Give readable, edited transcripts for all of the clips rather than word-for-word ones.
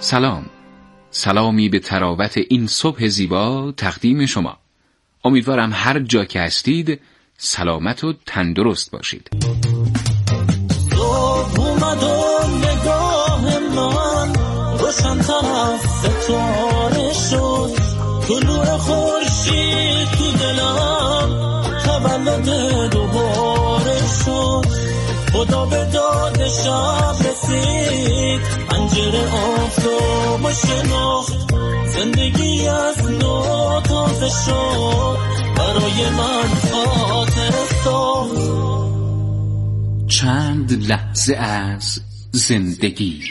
سلامی به تراوت این صبح زیبا تقدیم شما. امیدوارم هر جا که هستید سلامت و تندرست باشید. صبح اومد و نگاه من روشن طرف ستاره شد، طلوع خورشید تو دلم تولد دوباره شد. خدا به داد شب رسید، پنجره آفتاب و شناخت، زندگی از نو تازه شد، برای من خاطر ساخت. چند لحظه از زندگی.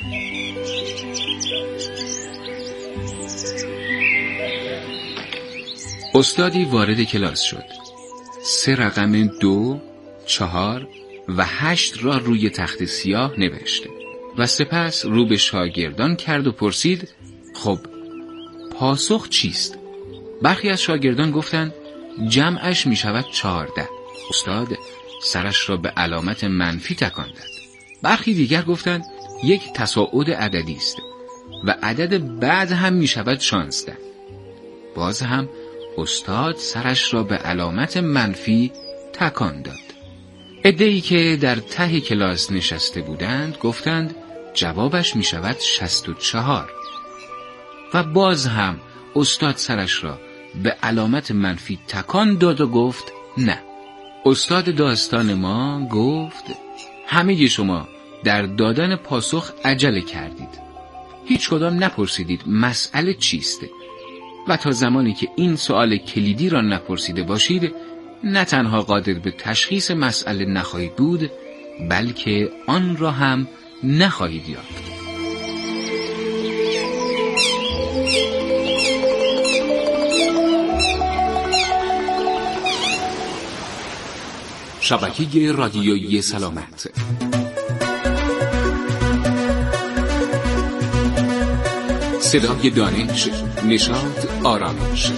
استادی وارد کلاس شد. 3 رقم 2، 4 و 8 را روی تخت سیاه نوشت و سپس رو به شاگردان کرد و پرسید خب پاسخ چیست؟ برخی از شاگردان گفتند جمعش می شود 14. استاد سرش را به علامت منفی تکان داد. برخی دیگر گفتند یک تصاعد عددی است و عدد بعد هم می شود 16. باز هم استاد سرش را به علامت منفی تکان داد. عده‌ای که در ته کلاس نشسته بودند گفتند جوابش می شود 64 و باز هم استاد سرش را به علامت منفی تکان داد و گفت نه. استاد داستان ما گفت همه شما در دادن پاسخ عجله کردید، هیچ کدام نپرسیدید مسئله چیست و تا زمانی که این سوال کلیدی را نپرسیده باشید نه تنها قادر به تشخیص مسئله نخواهید بود بلکه آن را هم نخواهید یافت. شبکه رادیویی سلامت. صدای دانش، نشاط، آرامش.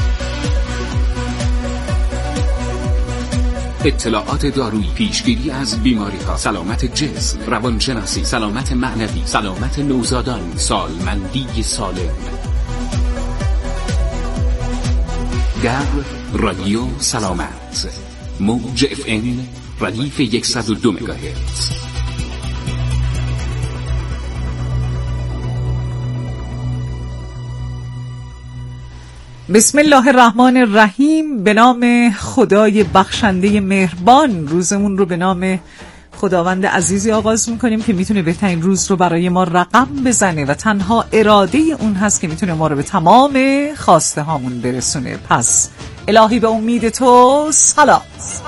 اطلاعات دارویی، پیشگیری از بیماری‌ها، سلامت جسم، روانشناسی، سلامت معنوی، سلامت نوزادان، سالمندی سالم. در رادیو سلامت، موج FM ردیف 102 مگاهرتز. بسم الله الرحمن الرحیم. به نام خدای بخشنده مهربان. روزمون رو به نام خداوند عزیزی آغاز میکنیم که میتونه بهترین روز رو برای ما رقم بزنه و تنها اراده اون هست که میتونه ما رو به تمام خواسته هامون برسونه. پس الهی به امید تو سلام.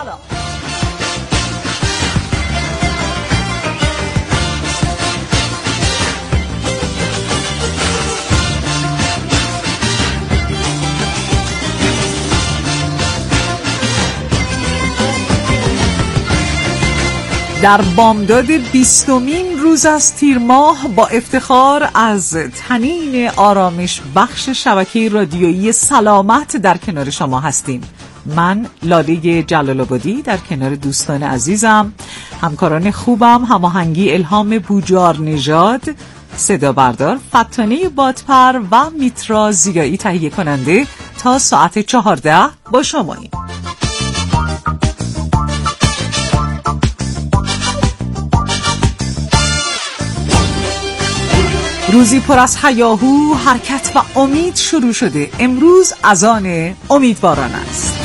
در بامداد 20مین روز از تیر ماه با افتخار از طنین آرامش بخش شبکه رادیویی سلامت در کنار شما هستیم. من لاله جلال‌آبادی در کنار دوستان عزیزم، همکاران خوبم، هماهنگی الهام بوجار نژاد، صدا بردار فتانه بادپر و میترا زیایی تهیه کننده تا ساعت 14 با شماییم. روزی پر از هیاهو، حرکت و امید شروع شده. امروز اذان امیدواران است.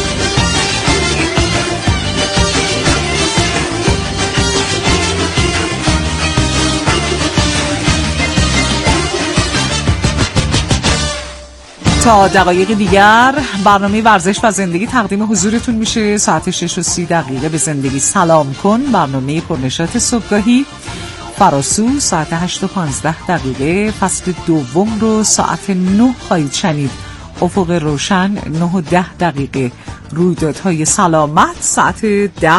تا دقایق دیگر برنامه ورزش و زندگی تقدیم حضورتون میشه. ساعت 6:30 به زندگی سلام کن، برنامه پرنشاط صبحگاهی. فراسو ساعت 8:15 فصل دوم رو ساعت 9 خواهید شنید. افق روشن 9:10 رویدادهای سلامت ساعت 10.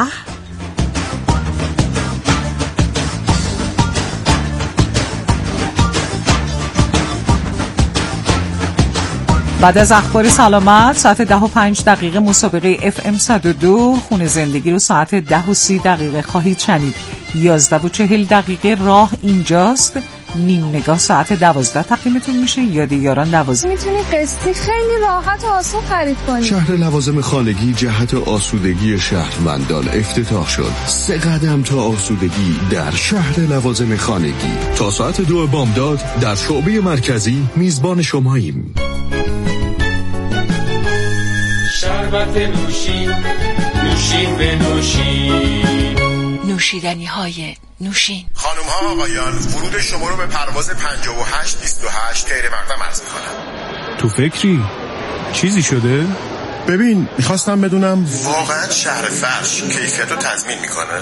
بعد از اخبار سلامت ساعت 10:05 مسابقه FM 102 خون زندگی رو ساعت 10:30 خواهید شنید. 11:40 راه اینجاست نیم نگاه ساعت 12 تقدیمتون میشه. یاد یاران 12. میتونی قسطی خیلی راحت و آسون خرید کنی. شهر لوازم خانگی جهت آسودگی شهروندان افتتاح شد. 3 قدم تا آسودگی در شهر لوازم خانگی. تا ساعت 2 بامداد در شعبه مرکزی میزبان شماییم. شربت نوشین، نوشین به نوشین، نوشیدنی های نوشین. خانم ها آقایان، ورود شما رو به پرواز 5828 غیر مقدم عرض میکنم. تو فکری؟ چیزی شده؟ ببین میخواستم بدونم واقعا شهر فرش کیفیت رو تضمین میکنه؟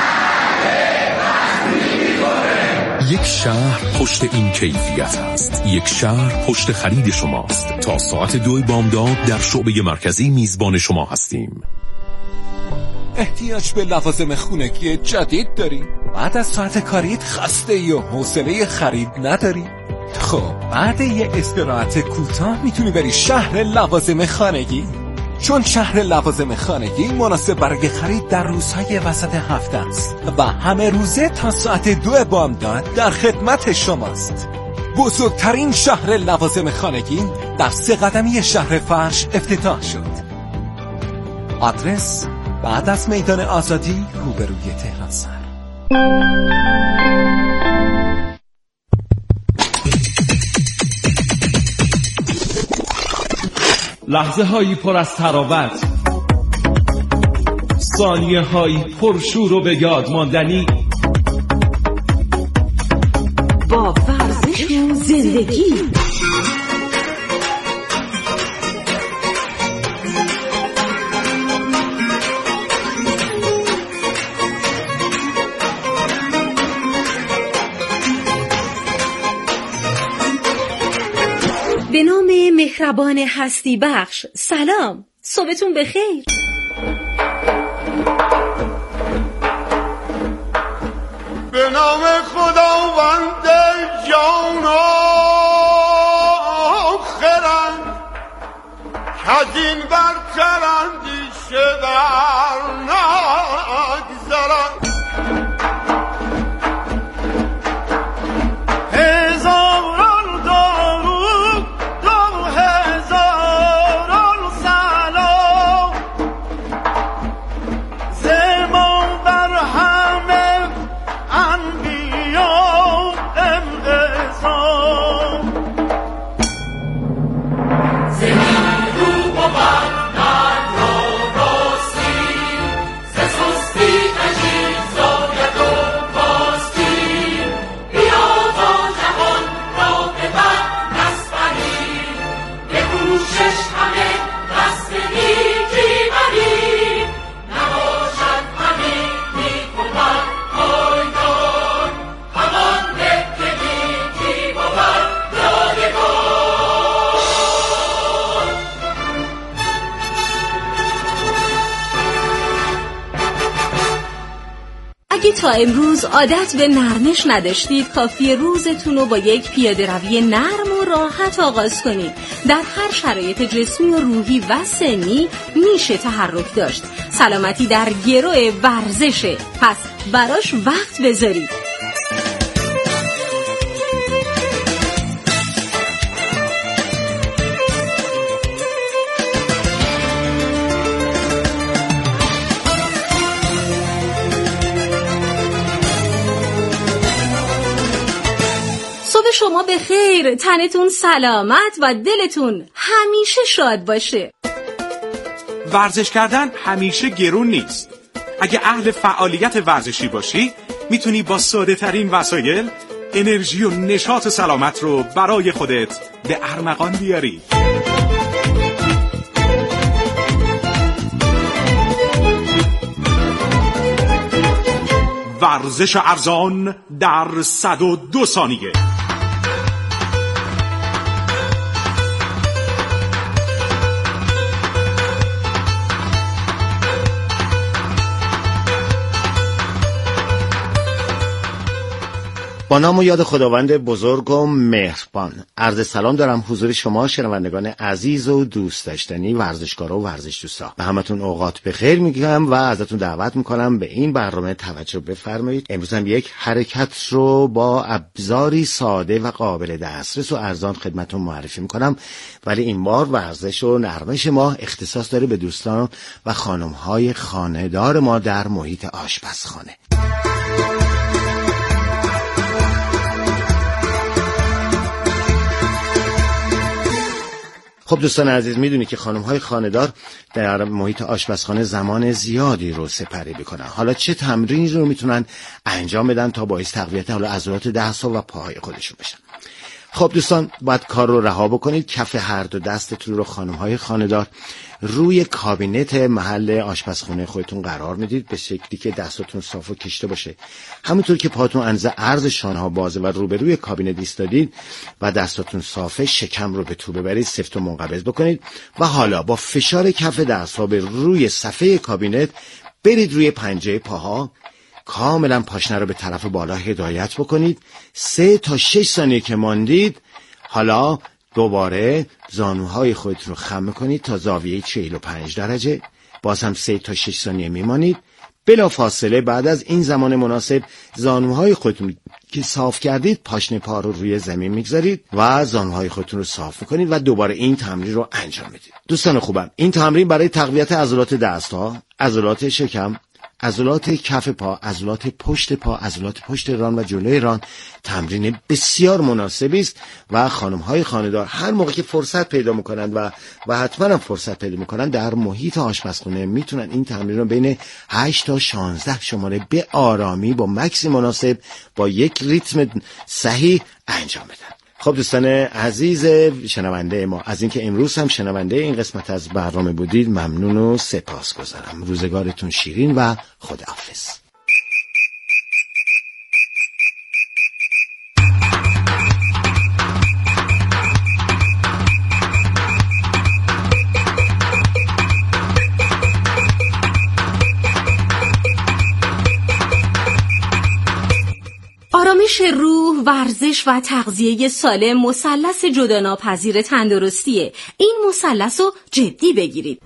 یک شهر پشت این کیفیت است. یک شهر پشت خرید شماست. تا ساعت 2 بامداد در شعبه مرکزی میزبان شما هستیم. احتیاج به لوازم خونگی جدید داری؟ بعد از ساعت کاریت خسته و حوصله خرید نداری؟ خب بعد یه استراحت کوتاه میتونی بری شهر لوازم خانگی. چون شهر لوازم خانگی مناسب برای خرید در روزهای وسط هفته است و همه روزه تا ساعت 2 بامداد در خدمت شماست. بزرگترین شهر لوازم خانگی در 3 قدمی شهر فرش افتتاح شد. آدرس بعد از میدان آزادی روبروی تهران سر. لحظه هایی پر از تراوت، ثانیه هایی پرشور و به یاد ماندنی، با ورزش و زندگی. به نام مهربان هستی بخش، سلام، صبحتون بخیر. به نام خداوند جان آخرم که از این برتر اندیشه بر نگذرم. تا امروز عادت به نرمش نداشتید، کافیه روزتون رو با یک پیاده روی نرم و راحت آغاز کنید. در هر شرایط جسمی و روحی و سنی میشه تحرک داشت. سلامتی در گرو ورزشه، پس براش وقت بذارید. شما به خیر، تنتون سلامت و دلتون همیشه شاد باشه. ورزش کردن همیشه گرون نیست. اگه اهل فعالیت ورزشی باشی میتونی با ساده ترین وسایل انرژی و نشاط سلامت رو برای خودت به ارمغان بیاری. ورزش ارزان در 102 ثانیه. با نام و یاد خداوند بزرگ و مهربان عرض سلام دارم حضور شما شنوندگان عزیز و دوست داشتنی، ورزشکارا و ورزش دوستا. به همتون اوقات بخیر میگم و ازتون دعوت میکنم به این برنامه توجه بفرمایید. امروز هم یک حرکت رو با ابزاری ساده و قابل دسترس و ارزان خدمتتون معرفی میکنم، ولی این بار ورزش و نرمش ما اختصاص داره به دوستان و خانم‌های خانه‌دار ما در محیط آشپزخانه. خب دوستان عزیز، میدونی که خانم‌های خانه‌دار در محیط آشپزخانه زمان زیادی رو سپری میکنن. حالا چه تمرینی رو میتونن انجام بدن تا باعث تقویت عضلات دست و پاهای خودشون بشن؟ خب دوستان، باید کار رو رها بکنید. کف هر دو دستتون رو خانم‌های خانه‌دار روی کابینت محل آشپزخانه خودتون قرار میدید به شکلی که دستاتون صاف و کشته باشه. همونطور که پاتون اندازه عرض شانه‌ها بازه و روبروی کابینت ایستادید و دستاتون صافه، شکم رو به تو ببرید، سفت و منقبض بکنید و حالا با فشار کف دست‌ها به روی صفحه کابینت برید روی پنجه پاها، کاملا پاشنه رو به طرف بالا هدایت بکنید. 3 تا 6 ثانیه که ماندید، حالا دوباره زانوهای خودتون رو خم کنید تا زاویه 45 درجه. باز هم 3 تا 6 ثانیه میمانید. بلا فاصله بعد از این زمان مناسب زانوهای خودتون که صاف کردید، پاشنه پا رو روی زمین میگذارید و زانوهای خودتون رو صاف میکنید و دوباره این تمرین رو انجام میدید. دوستان خوبم، این تمرین برای تقویت عضلات دست‌ها، عضلات شکم، عضلات کف پا، عضلات پشت پا، عضلات پشت ران و جلوی ران تمرین بسیار مناسبی است و خانم‌های خانه‌دار هر موقع که فرصت پیدا می‌کنند و حتما هم فرصت پیدا می‌کنند در محیط آشپزخانه میتونن این تمرین رو بین 8 تا 16 شماره به آرامی با مکس مناسب با یک ریتم صحیح انجام بدن. خب دوستان عزیز شنونده ما، از اینکه امروز هم شنونده این قسمت از برنامه بودید ممنون و سپاسگزارم. روزگارتون شیرین و خداحافظ. آرامش روح، ورزش و تغذیه سالم مثلث جداناپذیر تندرستیه. این مثلث رو جدی بگیرید.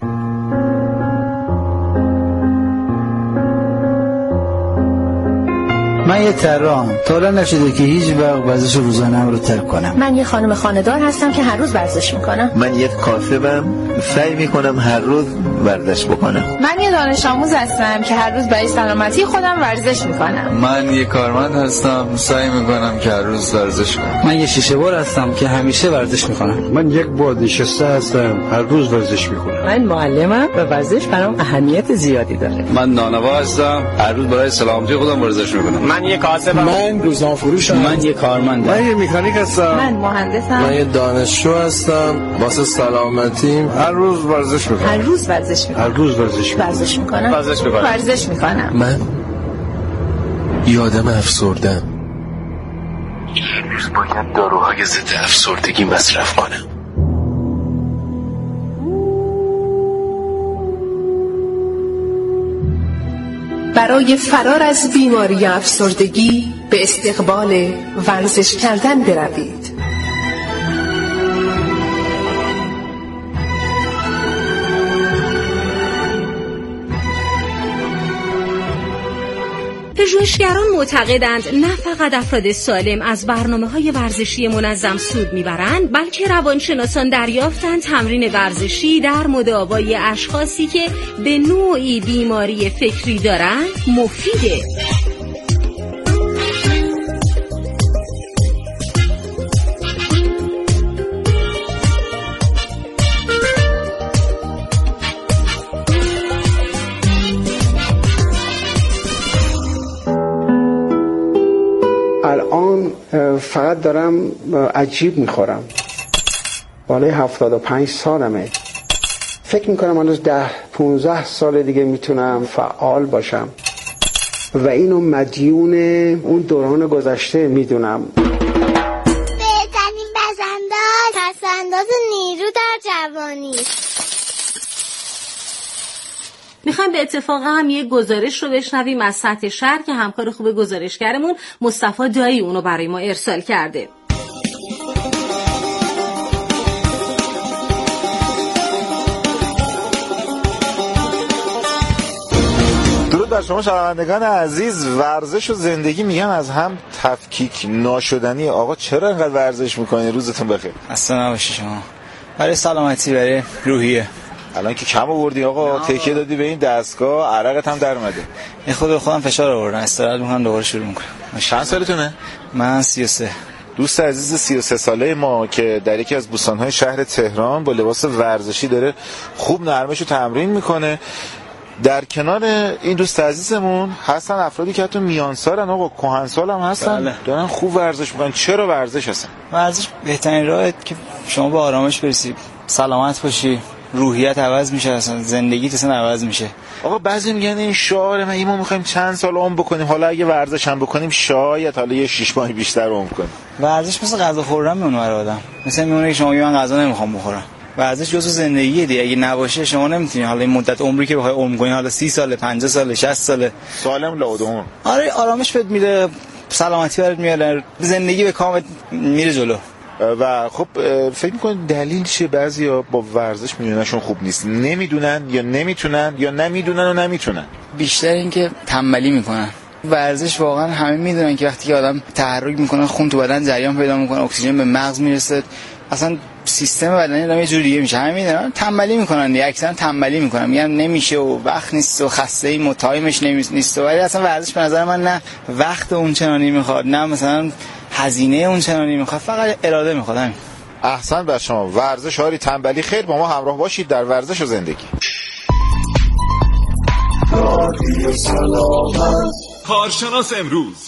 من یه طراحم، تا حالا نشده که هیچ وقت ورزش روزانه‌ام رو ترک کنم. من یه خانم خانه‌دار هستم که هر روز ورزش میکنم. من یه کاسبم، سعی میکنم هر روز ورزش بکنم. من یه دانش آموز هستم که هر روز برای سلامتی خودم ورزش میکنم. من یه کارمند هستم، سعی میکنم که هر روز ورزش کنم. من یه شیشه بار هستم که همیشه ورزش میکنم. من یک بازنشسته هستم، هر روز ورزش میکنم. من معلمم و ورزش برام اهمیت زیادی داره. من نانوا هستم، هر روز برای سلامتی خودم ورزش میکنم. من یه کاسبم. من روزنامه‌فروشم. من یه کارمندم. من یه مکانیک هستم. من مهندسم. من یه دانشجو هستم، واسه سلامتیم هر روز ورزش میکنم. هر روز ورزش میکنم. هر روز ورزش میکنم. ورزش میکنم. من یه آدم افسرده‌ام. هر روز باید داروهای ضد افسردگی مصرف کنم. برای فرار از بیماری افسردگی به استقبال ورزش کردن بروید. پژوهشگران معتقدند نه فقط افراد سالم از برنامه‌های ورزشی منظم سود میبرند، بلکه روانشناسان دریافتند تمرین ورزشی در مداوای اشخاصی که به نوعی بیماری فکری دارند مفیده. الان فقط دارم عجیب میخورم. بالای 75 سالمه. فکر میکنم هنوز 10-15 سال دیگه میتونم فعال باشم و اینو مدیون اون دوران گذشته میدونم. بهترین پسنداز پسنداز نیرو در جوانی. میخوایم به اتفاق هم یه گزارش رو بشنویم از سطح شهر که همکار خوب گزارشگرمون مصطفی دایی اونو برای ما ارسال کرده. بر شما شنوندگان عزیز، ورزش و زندگی میگن از هم تفکیک ناشدنی. آقا چرا اینقدر ورزش میکنی؟ روزتون بخیر. اصلا نباشی شما. برای سلامتی، برای روحیه. الان که کم آوردی آقا، تکیه دادی به این دستگاه، عرقت هم در اومده. این خود به خودم فشار آوردم، استراحت میکنم دوباره شروع میکنم. چند سالتونه؟ من 33. دوست عزیز 33 ساله ما که در یکی از بوستان‌های شهر تهران با لباس ورزشی داره خوب نرمشو تمرین میکنه. در کنار این دوست عزیزمون هستن افرادی که حتی میان سالن، آقا کهن سال هم هستن. بله. دارن خوب ورزش میکنن. چرا ورزش هستن؟ ورزش بهترین راهه که شما به آرامش برسی، سلامت باشی، روحیت عوض میشه، اصلا زندگیت اصلا عوض میشه. آقا بعضی میگن این شعار ما میخوایم چند سال عمر بکنیم، حالا اگه ورزش هم بکنیم شاید حالا یه 6 ماه بیشتر عمر کنیم. ورزش مثل غذا خوردن میمونه برای آدم. مثلا میمونه که شما من غذا نمیخوام بخورم. ورزش جزء زندگیه دیگه. اگه نباشه شما نمیتونی حالا این مدت عمری که بخوای عمر کنی، حالا 30 سال، 50 سال، 60 سال سالم لادم. آره آرامش بهت میده، سلامتی برات میاره، زندگی به کامت میره جلو. و خب فکر می‌کنید دلیل چیه؟ بعضیا با ورزش میونشون خوب نیست، نمیدونن یا نمیتونن یا نمیدونن و نمیتونن. بیشتر اینکه تنبلی میکنن. ورزش واقعا همه میدونن که وقتی که آدم تحرک میکنه خون تو بدن جریان پیدا میکنه، اکسیژن به مغز میرسه، اصلا سیستم بدنی آدم یه جور دیگه میشه. همه میدونن تنبلی میکنن دیگه، اکثرا تنبلی میکنن، میگن نمیشه و وقت نیست و خسته ایم و تایمش نیست. ولی اصلا ورزش به نظر من نه وقت اون چنانی میخواد، نه مثلا هزینه اون چنانی میخواد، فقط اراده میخواد. همین. احسن بر شما. ورزش هاری تنبلی خیر. با ما همراه باشید در ورزش و زندگی. کارشناس امروز.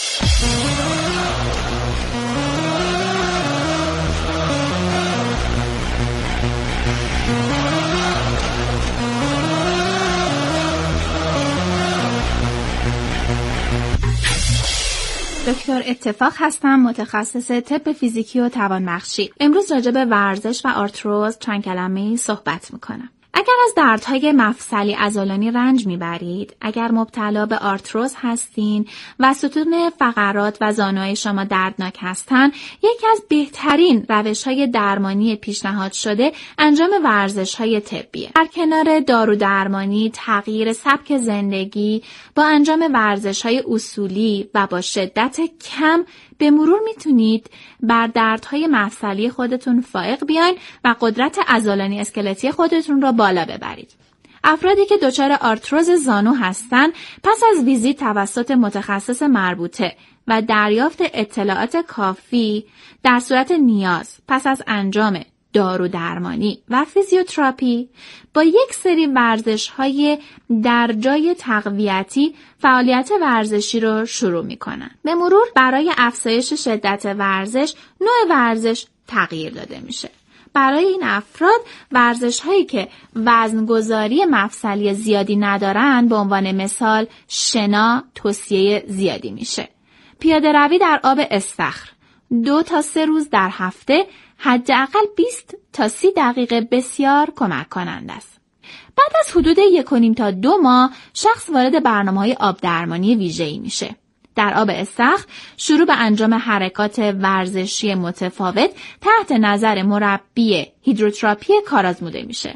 دکتر اتفاق هستم، متخصص طب فیزیکی و توانبخشی. امروز راجع به ورزش و آرتروز چند کلمه‌ای صحبت میکنم. اگر از دردهای مفصلی عضلانی رنج میبرید، اگر مبتلا به آرتروز هستین و ستون فقرات و زانوهای شما دردناک هستن، یکی از بهترین روش‌های درمانی پیشنهاد شده انجام ورزش‌های طبیه. در کنار دارو درمانی، تغییر سبک زندگی با انجام ورزش‌های اصولی و با شدت کم به مرور میتونید بر دردهای مفصلی خودتون فائق بیاین و قدرت عضلانی اسکلتی خودتون رو بالا ببرید. افرادی که دچار آرتروز زانو هستن پس از ویزیت توسط متخصص مربوطه و دریافت اطلاعات کافی در صورت نیاز پس از انجام دارو درمانی و فیزیوتراپی با یک سری ورزش‌های در جای تقویتی فعالیت ورزشی رو شروع می‌کنن. به مرور برای افزایش شدت ورزش، نوع ورزش تغییر داده میشه. برای این افراد ورزش‌هایی که وزنگذاری مفصلی زیادی ندارن، به عنوان مثال شنا، توصیه زیادی میشه. پیاده روی در آب استخر 2 تا 3 روز در هفته، حداقل 20 تا 30 دقیقه بسیار کمک کننده است. بعد از حدود 1.5 تا 2 ماه شخص وارد برنامه‌های آب درمانی ویژه‌ای میشه. در آب استخر شروع به انجام حرکات ورزشی متفاوت تحت نظر مربی هیدروتراپی کارآزموده میشه.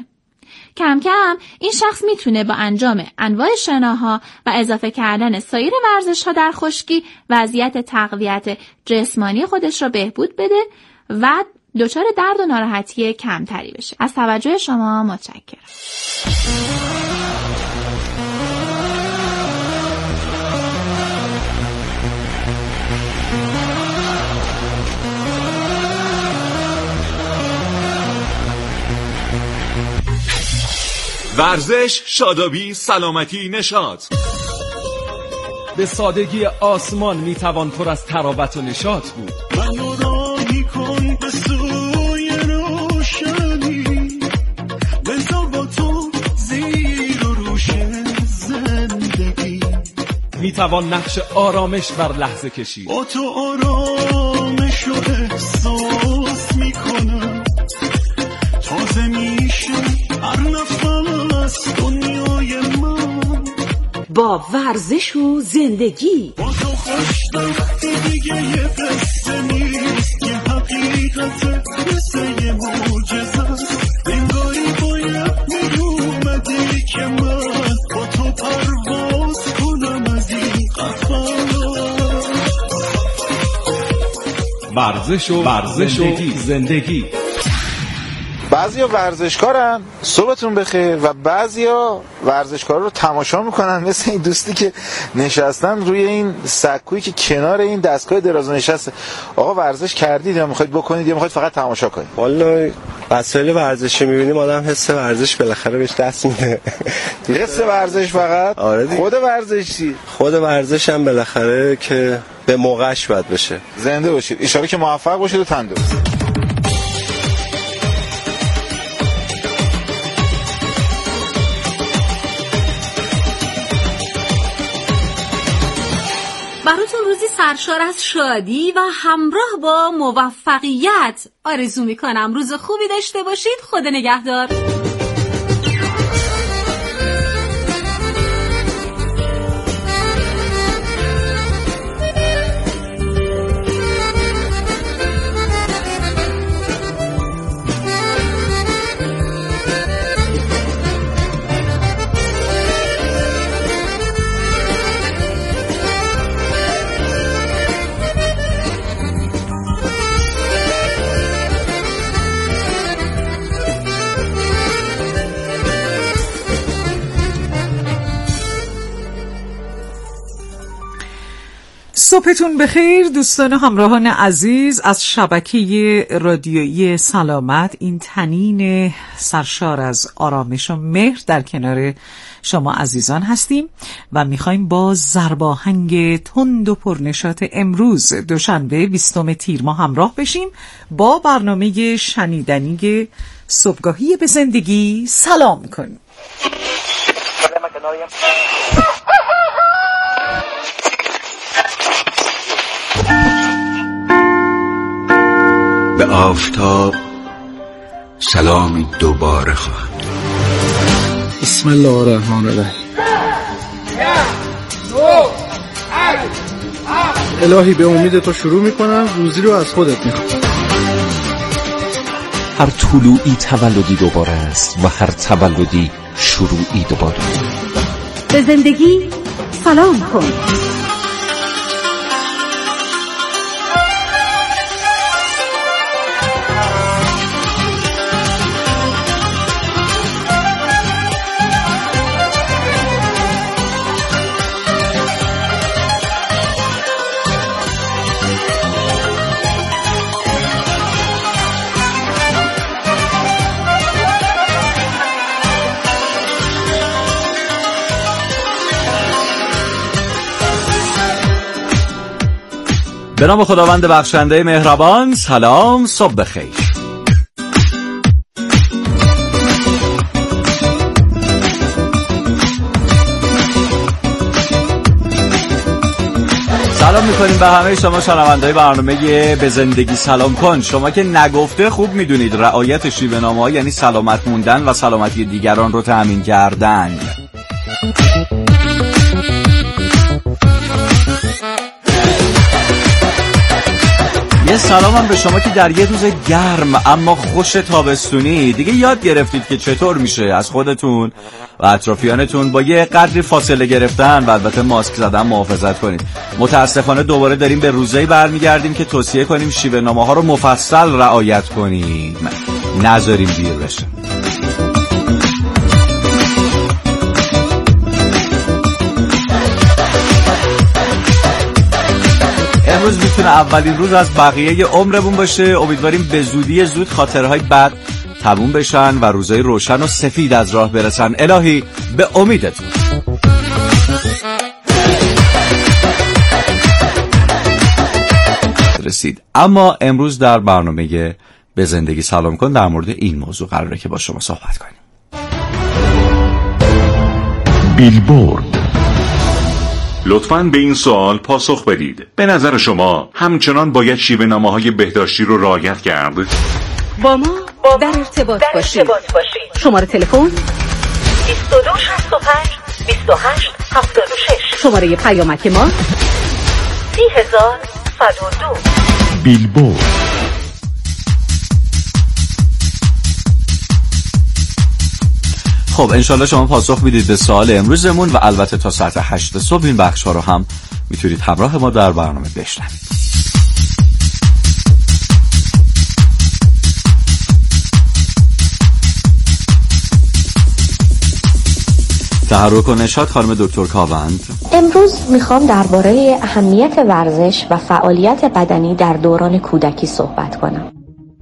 کم کم این شخص میتونه با انجام انواع شناها و اضافه کردن سایر ورزش‌ها در خشکی وضعیت تقویت جسمانی خودش را بهبود بده و دچار درد و ناراحتی کمتری بشه. از توجه شما متشکرم. ورزش، شادابی، سلامتی، نشاط. به سادگی آسمان میتوان پر از تراوت و نشاط بود. منو راهی کن به سوی روشنی، بذار با تو زیر و روشن زندگی. میتوان نقش آرامش بر لحظه کشید. با تو آرامش رو احساس میکنم، تازه میشه هر نفس دنیای من. با ورزش و زندگی. با تو خوشبختی دیگه یه قصه نیست، یه حقیقت مثل یه معجزه. انگاری باید میومدی که من با تو پرواز کنم از این قفس. ورزش و زندگی. بعضیا ورزشکارن، صبحتون بخیر، و بعضیا ورزشکارا رو تماشا میکنن، مثل این دوستی که نشستن روی این سکویی که کنار این دستگاه دراز نشسته. آقا ورزش کردید یا میخواید بکنید یا میخواید فقط تماشا کنید؟ والا وسایل ورزشی میبینیم آدم حس ورزش بالاخره بهش دست میده. حس ورزش فقط؟ آره دیگه. خود ورزشی؟ خود ورزش هم بالاخره که به موقعش باید بشه. زنده باشید، ان شاءالله که موفق باشید و تندرست. براتون روزی سرشار از شادی و همراه با موفقیت آرزو میکنم. روز خوبی داشته باشید. خدا نگهدار. صبحتون بخیر دوستان همراهان عزیز از شبکه رادیویی سلامت. این تنین سرشار از آرامش و مهر در کنار شما عزیزان هستیم و میخوایم با ضرباهنگ تند و پرنشاط امروز دوشنبه 20 تیر ماه همراه بشیم با برنامه شنیدنی صبحگاهی به زندگی سلام کنیم. به آفتاب سلامی دوباره خواهد. بسم الله الرحمن الرحیم. الهی به امید تو شروع میکنم، روزی رو از خودت میخوام. هر طلوعی تولدی دوباره است و هر تولدی شروعی دوباره. به زندگی سلام کن. به نام خداوند بخشنده مهربان. سلام، صبح بخیر. سلام میکنیم به همه شما شنونده‌های برنامه به زندگی سلام کن. شما که نگفته خوب میدونید رعایت شیوه‌نامه‌ها یعنی سلامت موندن و سلامتی دیگران رو تأمین کردن. یه سلام هم به شما که در یه روز گرم اما خوش تابستونی دیگه یاد گرفتید که چطور میشه از خودتون و اطرافیانتون با یه قدری فاصله گرفتن و البته ماسک زدن محافظت کنید. متاسفانه دوباره داریم به روزایی برمیگردیم که توصیه کنیم شیوه‌نامه‌ها رو مفصل رعایت کنیم، نذاریم دیر بشه. امروز میتونه اولین روز از بقیه عمرمون باشه. امیدواریم به زودی زود خاطرهای بد تموم بشن و روزای روشن و سفید از راه برسن. الهی به امیدتون. رسید. اما امروز در برنامه به زندگی سلام کن در مورد این موضوع قراره که با شما صحبت کنیم. بیلبورد. لطفاً به این سوال پاسخ بدید. به نظر شما همچنان باید شیوه‌نامه‌های بهداشتی رو رعایت کرد؟ با ما در ارتباط باشید. شماره تلفن 2265 2876. شماره پیامک ما 30102. بیلبورد. خب انشالله شما پاسخ میدید به سوال امروزمون و البته تا ساعت 8 صبح این بخش ها رو هم میتونید همراه ما در برنامه بشنوید. تحرک و نشاط خانم دکتر کاوند. امروز میخوام درباره اهمیت ورزش و فعالیت بدنی در دوران کودکی صحبت کنم.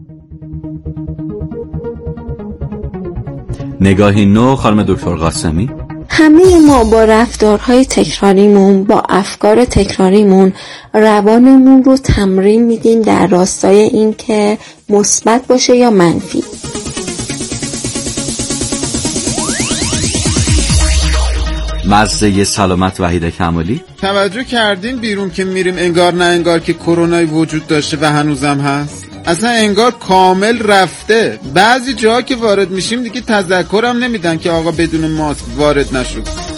نگاهی نو خانم دکتر قاسمی. همه ما با رفتارهای تکراریمون، با افکار تکراریمون روانمون رو تمرین میدیم در راستای این که مثبت باشه یا منفی. مزه سلامت وحید کمالی. توجه کردین بیرون که میریم انگار نه انگار که کرونایی وجود داشته و هنوزم هست؟ اصلا انگار کامل رفته. بعضی جاها که وارد میشیم دیگه تذکرم نمیدن که آقا بدون ماسک وارد نشد.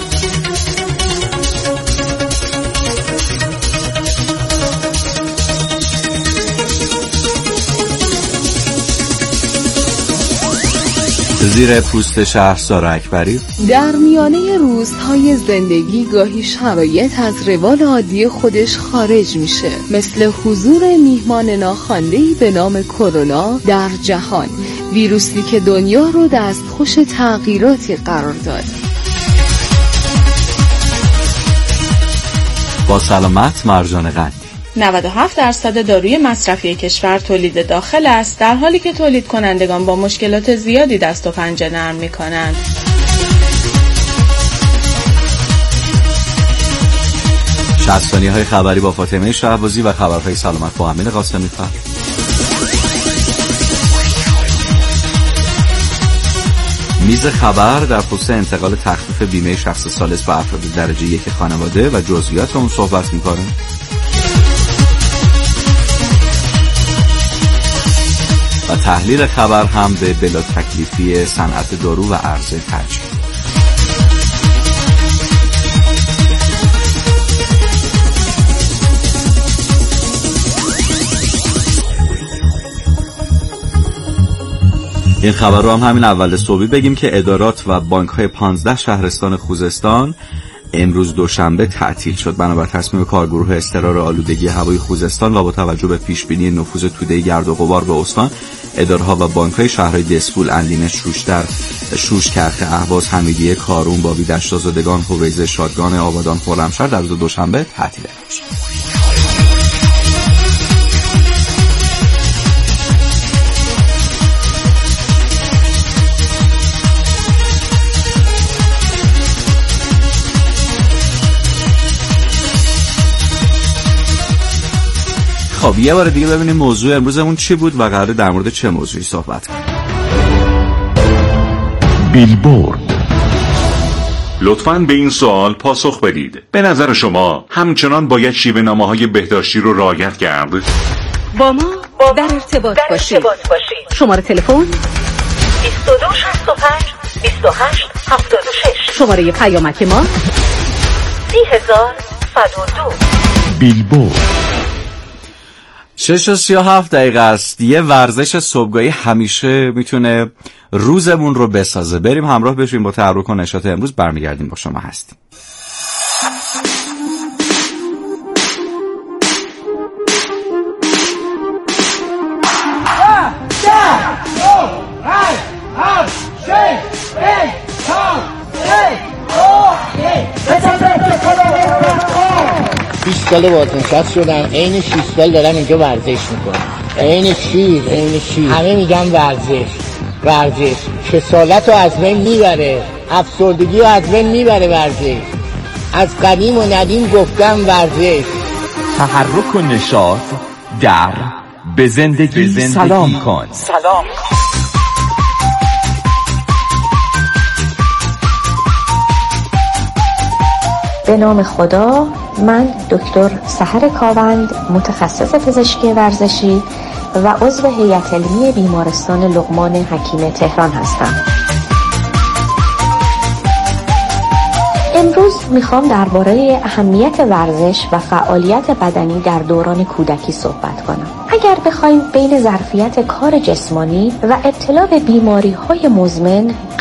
زیر پوست شهرزاد اکبری. در میانه روزهای زندگی گاهی شرایط از روال عادی خودش خارج میشه، مثل حضور میهمان ناخوانده‌ای به نام کرونا در جهان، ویروسی که دنیا رو دستخوش تغییراتی قرار داد. با سلامت مرجان قندی. 97% داروی مصرفی کشور تولید داخل است، در حالی که تولید کنندگان با مشکلات زیادی دست و پنجه نرم می‌کنند. شصت‌ثانیه‌های خبری با فاطمه شهبازی و خبرهای سلامت با امین قاسمی فر. میز خبر در پست انتقال تخفیف بیمه شخص ثالث به افراد درجه 1 خانواده و جزئیات اون صحبت می‌کنه. و تحلیل خبر هم به بلا تکلیفی صنعت دارو و عرضه ترجیح. این خبر رو هم همین اول صبحی بگیم که ادارات و بانک‌های 15 شهرستان خوزستان امروز دوشنبه تعطیل شد بنابر تصمیم کارگروه اضطرار آلودگی هوای خوزستان و با توجه به پیشبینی نفوذ توده گرد و غبار به استان، اداره‌ها و بانک‌های شهرهای دسفول، اندینه، شوش، کرخ، اهواز، حمیدیه، کارون، باوی، دشت آزادگان، هویزه، شادگان، آبادان، خرمشهر در روز دوشنبه تعطیل شد. خب یه بار دیگه ببینیم موضوع امروزمون چی بود و قراره در مورد چه موضوعی صحبت کنیم. بیلبورد. لطفاً به این سوال پاسخ بدید. به نظر شما همچنان باید شیوه نامه‌های بهداشتی رو رعایت کرد؟ با ما در ارتباط باشید. شماره تلفن 2265 2876. شماره پیامک ما 30102. بیلبورد. 6:37 است. یه ورزش صبحگاهی همیشه میتونه روزمون رو بسازه. بریم همراه بشیم با تحرک و نشاط امروز، برمیگردیم با شما هستیم. سال بازنشست شدم، عین 6 سال دارم اینجا ورزش میکنم. عین شیر همه میگن ورزش کسالت رو از بین میبره، افسردگی رو از بین میبره. ورزش از قدیم و ندیم گفتم ورزش. تحرک و نشاط در به زندگی سلام کن. به نام خدا، من دکتر سحر کاوند، متخصص پزشکی ورزشی و عضو هیئت علمی بیمارستان لقمان حکیم تهران هستم. میخوام درباره اهمیت ورزش و فعالیت بدنی در دوران کودکی صحبت کنم. اگر بخوایم بین ظرفیت کار جسمانی و ابتلا به بیماری‌های مزمن